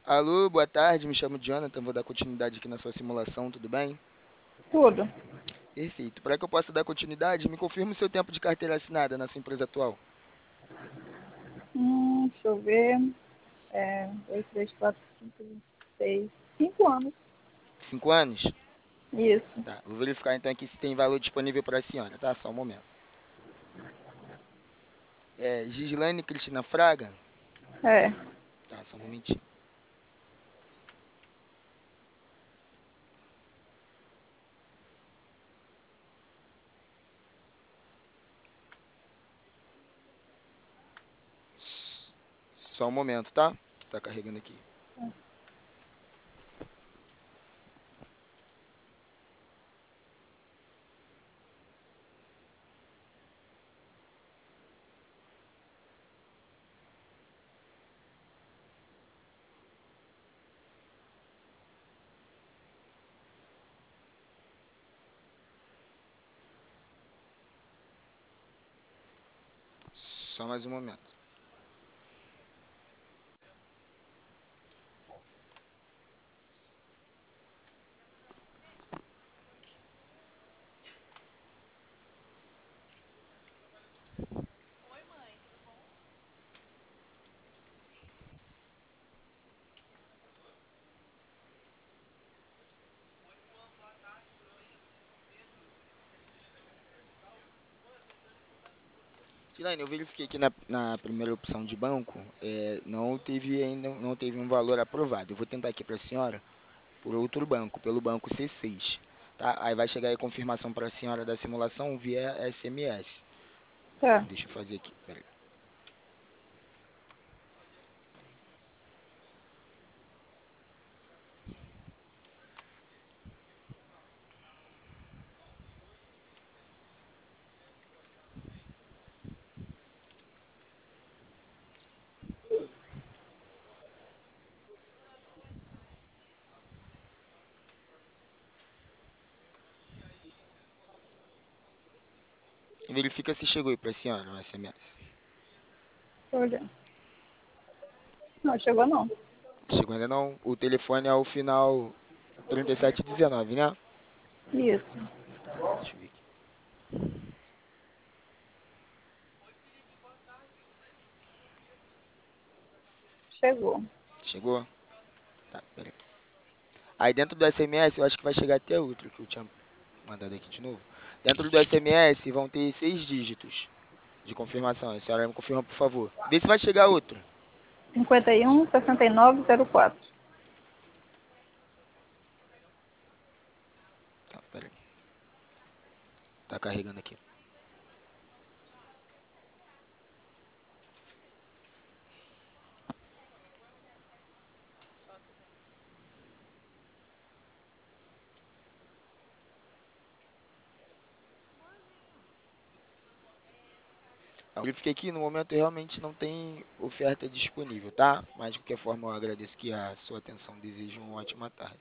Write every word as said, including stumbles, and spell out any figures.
Alô, boa tarde, me chamo Jonathan, vou dar continuidade aqui na sua simulação, tudo bem? Tudo. Perfeito. Para que eu possa dar continuidade, me confirme o seu tempo de carteira assinada na sua empresa atual. Hum, deixa eu ver. É, dois, três, quatro, cinco, seis, cinco anos. Cinco anos? Isso. Tá, vou verificar então aqui se tem valor disponível para a senhora, tá? Só um momento. É, Gislaine Cristina Fraga? É. Tá, só um momentinho. S- Só um momento, tá? Que tá carregando aqui. Só mais um momento. Gislaine, eu verifiquei aqui na, na primeira opção de banco, é, não teve ainda, não teve um valor aprovado. Eu vou tentar aqui para a senhora por outro banco, pelo banco C seis. Tá? Aí vai chegar aí a confirmação para a senhora da simulação via S M S. Tá. Deixa eu fazer aqui, peraí. E verifica se chegou aí para a senhora o S M S. Deixa eu olhar. Não, chegou não. Chegou ainda não? O telefone é o final trinta e sete dezenove, né? Isso. Deixa eu ver aqui. Chegou. Chegou? Tá, peraí. Aí dentro do S M S, eu acho que vai chegar até outro que eu tinha mandado aqui de novo. Dentro do S M S vão ter seis dígitos de confirmação. A senhora me confirma, por favor. Vê se vai chegar outro. cinquenta e um, sessenta e nove, zero quatro. Tá, peraí. Tá carregando aqui. Eu verifiquei aqui, no momento realmente não tem oferta disponível, tá? Mas de qualquer forma eu agradeço aqui a sua atenção. Desejo uma ótima tarde.